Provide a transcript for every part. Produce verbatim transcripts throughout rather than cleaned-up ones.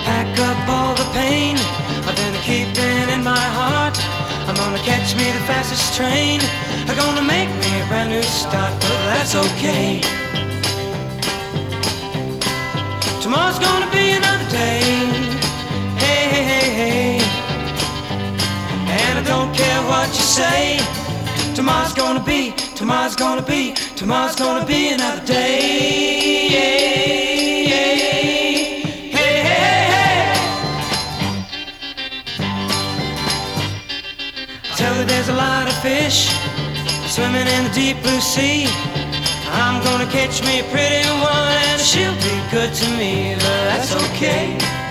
pack up all the pain I've been keeping in my heart. I'm gonna catch me the fastest train. I'm gonna make me a brand new start, but that's okay. Tomorrow's gonna be another day. Hey, hey, hey, hey. And I don't care what you say. Tomorrow's gonna be, tomorrow's gonna be, tomorrow's gonna be another day. Hey, hey, hey, hey. I tell her there's a lot of fish swimming in the deep blue sea. I'm gonna catch me a pretty one and she'll be good to me, but that's okay.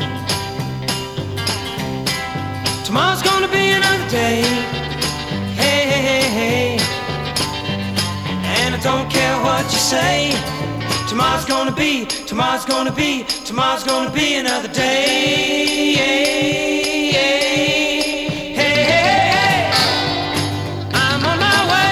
Tomorrow's gonna be another day. Hey, hey, hey, hey. And I don't care what you say. Tomorrow's gonna be, tomorrow's gonna be, tomorrow's gonna be another day. Hey, hey, hey, hey. I'm on my way.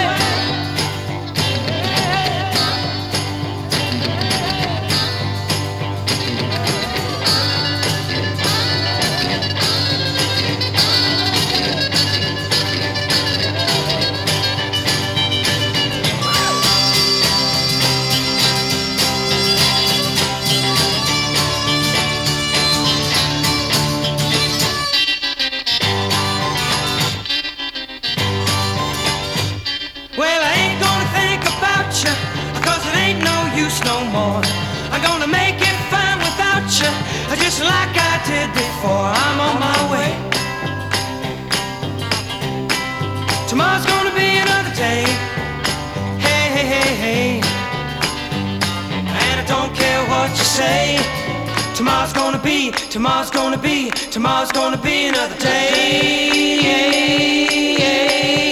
Well, I ain't gonna think about you, cause it ain't no use no more. I'm gonna make it fine without you, just like I did before. I'm on my way. Tomorrow's gonna be another day. Hey, hey, hey, hey. And I don't care what you say. Tomorrow's gonna be, tomorrow's gonna be, tomorrow's gonna be another day. Hey, hey, hey.